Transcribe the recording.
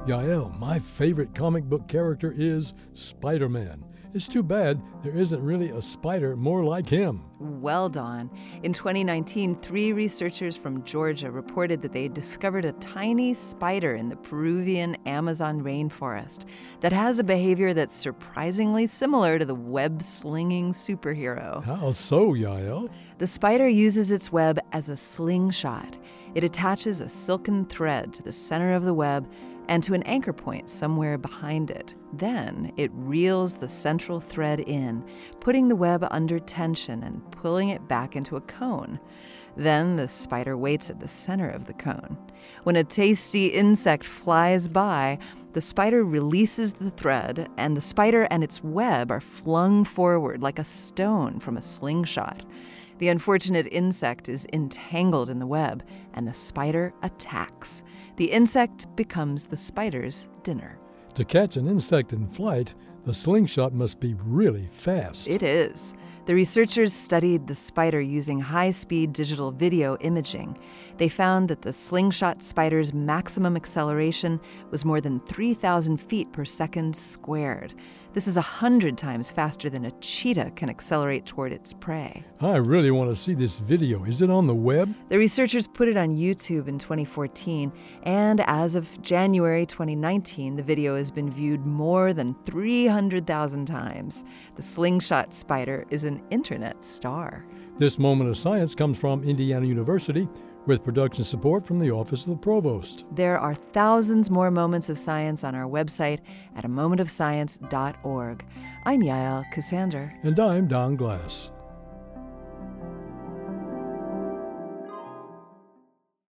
Yael, my favorite comic book character is Spider-Man. It's too bad there isn't really a spider more like him. Well, Don, in 2019, 3 researchers from Georgia reported that they discovered a tiny spider in the Peruvian Amazon rainforest that has a behavior that's surprisingly similar to the web-slinging superhero. How so, Yael? The spider uses its web as a slingshot. It attaches a silken thread to the center of the web and to an anchor point somewhere behind it. Then it reels the central thread in, putting the web under tension and pulling it back into a cone. Then the spider waits at the center of the cone. When a tasty insect flies by, the spider releases the thread, and the spider and its web are flung forward like a stone from a slingshot. The unfortunate insect is entangled in the web, and the spider attacks. The insect becomes the spider's dinner. To catch an insect in flight, the slingshot must be really fast. It is. The researchers studied the spider using high-speed digital video imaging. They found that the slingshot spider's maximum acceleration was more than 3,000 feet per second squared. This is 100 times faster than a cheetah can accelerate toward its prey. I really want to see this video. Is it on the web? The researchers put it on YouTube in 2014, and as of January 2019, the video has been viewed more than 300,000 times. The slingshot spider is an internet star. This Moment of Science comes from Indiana University, with production support from the Office of the Provost. There are thousands more moments of science on our website at amomentofscience.org. I'm Yael Ksander. And I'm Don Glass.